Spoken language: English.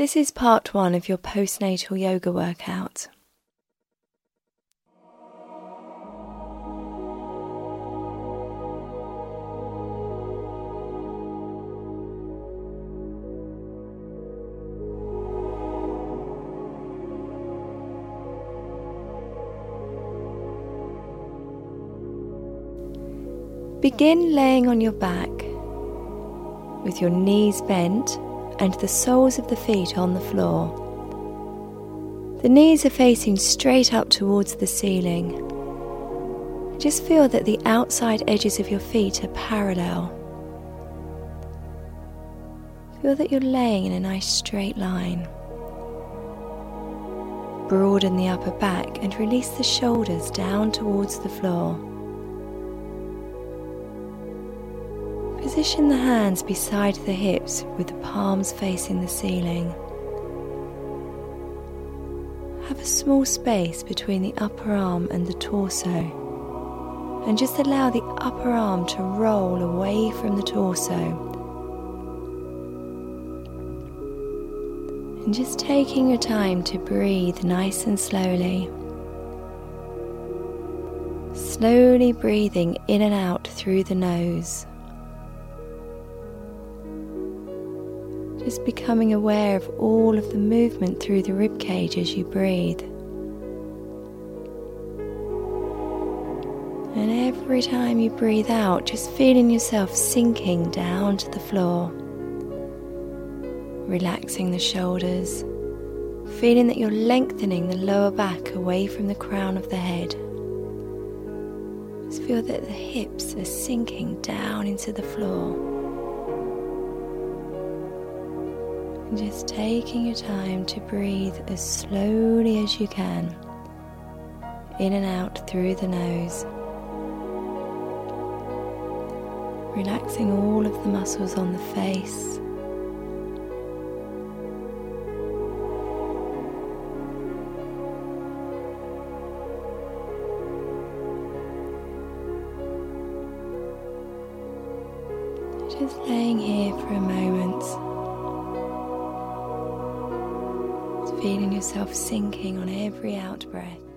This is part 1 of your postnatal yoga workout. Begin laying on your back with your knees bent and the soles of the feet on the floor. The knees are facing straight up towards the ceiling. Just feel that the outside edges of your feet are parallel. Feel that you're laying in a nice straight line. Broaden the upper back and release the shoulders down towards the floor. Position the hands beside the hips with the palms facing the ceiling. Have a small space between the upper arm and the torso, and just allow the upper arm to roll away from the torso. And just taking your time to breathe nice and slowly. Slowly breathing in and out through the nose. Just becoming aware of all of the movement through the ribcage as you breathe. And every time you breathe out, just feeling yourself sinking down to the floor. Relaxing the shoulders, feeling that you're lengthening the lower back away from the crown of the head. Just feel that the hips are sinking down into the floor. And just taking your time to breathe as slowly as you can, in and out through the nose. Relaxing all of the muscles on the face. Just laying here for a moment. Feeling yourself sinking on every out breath.